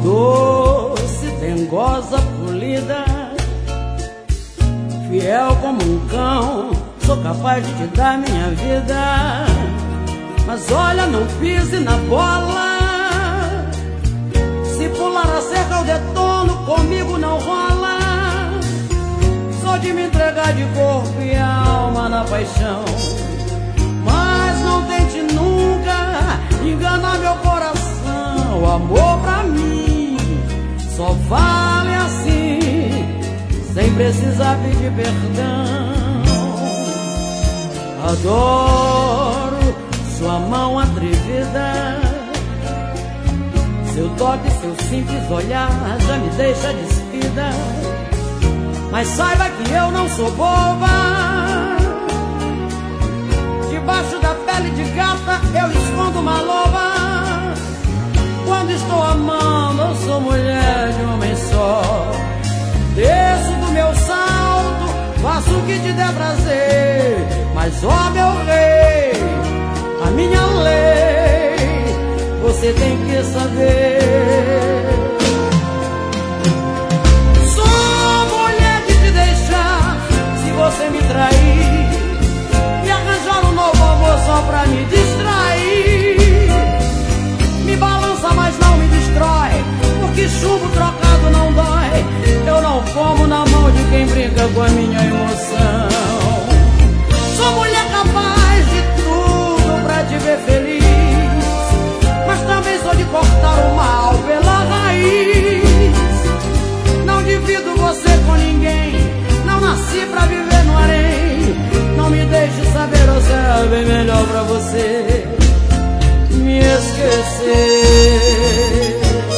doce, dengosa, polida, fiel como um cão, sou capaz de te dar minha vida. Mas olha, não pise na bola, se pular a cerca eu detono, comigo não rola. Sou de me entregar de corpo e alma na paixão, mas não tente nunca enganar meu coração. O amor pra mim só vale assim, sem precisar pedir perdão. Adoro sua mão atrevida, seu toque, seu simples olhar já me deixa despida. Mas saiba que eu não sou boba, debaixo da pele de gata eu escondo uma loba. Quando estou amando eu sou mulher de um homem só. Desço do meu salto, faço o que te der prazer. Mas ó meu rei, a minha lei você tem que saber. Sou mulher de te deixar se você me trair, e arranjar um novo amor só pra me distrair. Me balança, mas não me destrói, porque chumbo trocado não dói. Eu não como na mão de quem brinca com a minha emoção. Sou mulher capaz de tudo pra te ver feliz, mas também sou de cortar o mal pela raiz. Não divido você com ninguém, não nasci pra viver no harém. Não me deixe saber, ou será bem melhor pra você me esquecer.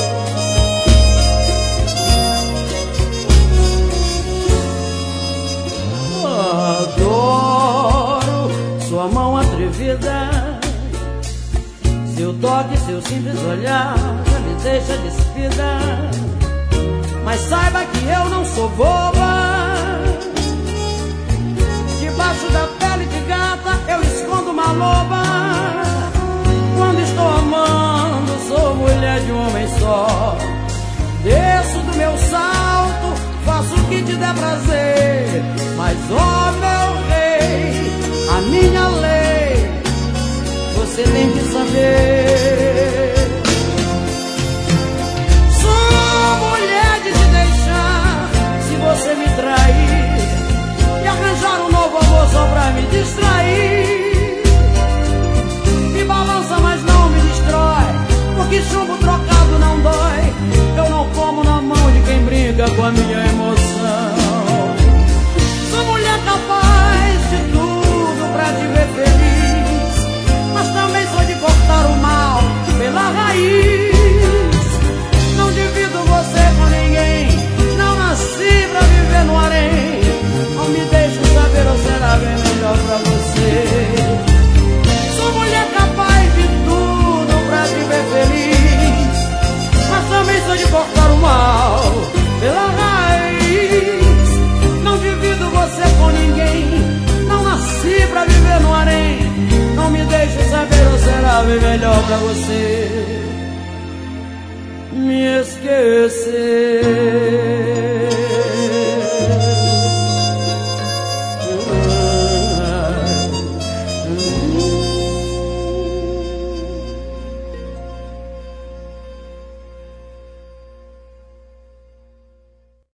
Adoro sua mão atrevida, seu toque, seu simples olhar já me deixa despida. Mas saiba que eu não sou boba, debaixo da pele de gata eu escondo uma loba. Quando estou amando sou mulher de um homem só. Desço do meu salto, faço o que te der prazer. Mas ó meu rei, a minha lei você tem que saber. Sou mulher de te deixar se você me trair, e arranjar um novo amor só pra me distrair. Me balança, mas não me destrói, porque chumbo trocado não dói. Eu não como na mão de quem briga com a minha emoção. Sou mulher capaz de tudo pra te ver feliz, mas também sou de cortar o mal pela raiz. Não divido você com ninguém, não nasci pra viver no harém. Não me deixe saber, ou será bem melhor pra você. Sou mulher capaz de tudo pra te ver feliz, mas também sou de cortar o mal pela raiz. Não divido você com ninguém, não nasci pra viver no harém. Não me deixe saber, ou será bem melhor pra você me esquecer.